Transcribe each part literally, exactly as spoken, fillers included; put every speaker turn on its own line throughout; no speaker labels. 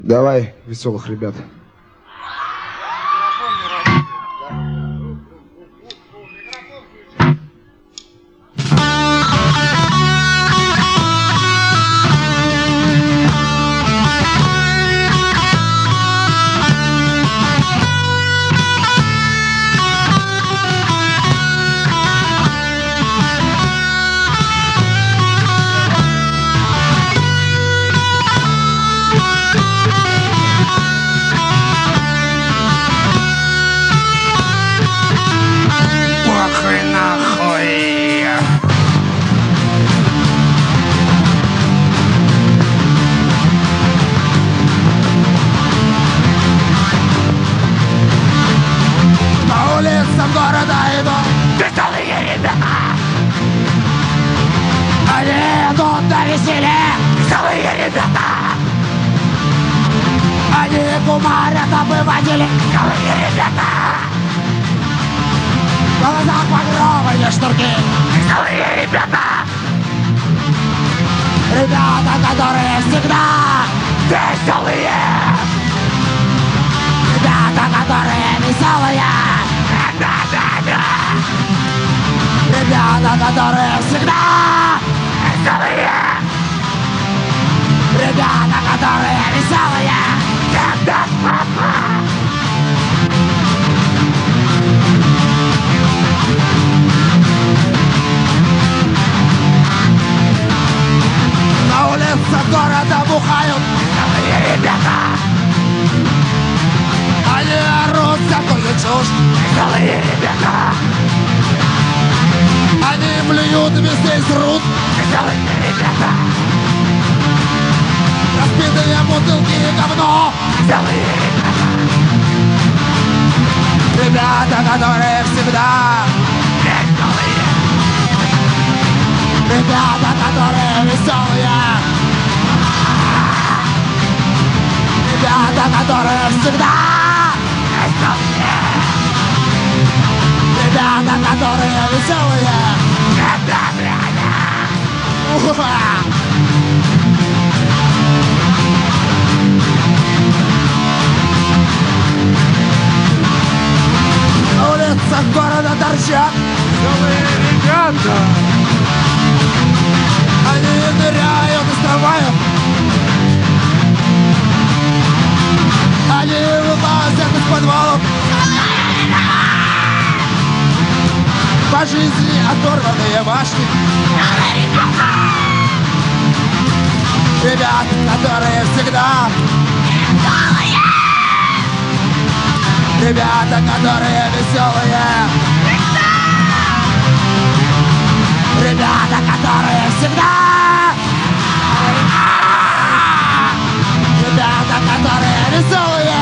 Давай, веселых ребят.
Города идут веселые ребята. Они идут на веселье, веселые ребята. Они кумарят обыватели, веселые ребята. В глазах багровые шнурки, веселые ребята. Ребята, которые всегда веселые. Ребята, которые веселые. Ребята, которые всегда веселые. Ребята, которые веселые. Всегда. На улицах города бухают веселые ребята. Они орут всякую чушь, веселые ребята. Они блюют, везде срут, веселые ребята. Разбитые бутылки и говно, веселые ребята. Ребята, которые всегда веселые. Ребята, которые веселые. Ребята, которые всегда веселые. Ребята, которые веселые. На улицах города торчат веселые ребята. Они ныряют и стравают. Они вылазят из подвалов. По жизни оторванные башни. Ребята, которые всегда веселые. Ребята, которые веселые. Ребята, которые всегда. Ребята, которые веселые.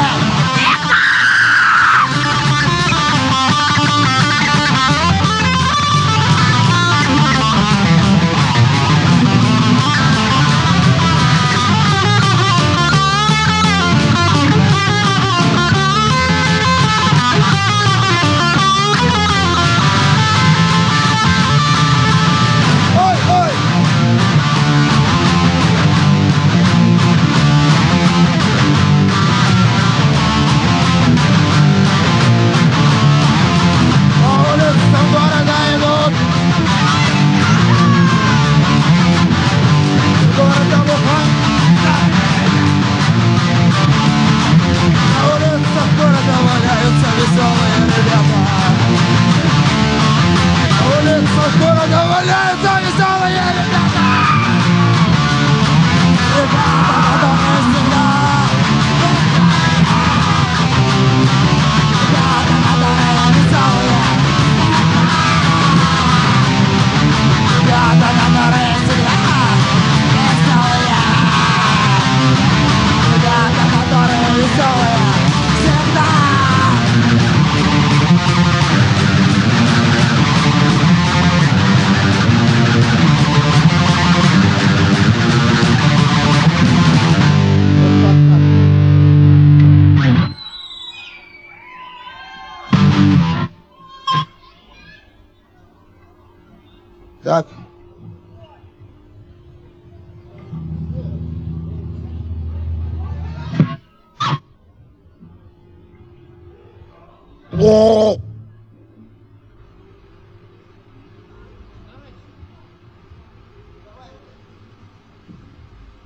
О!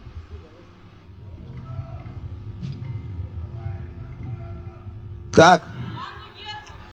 Так.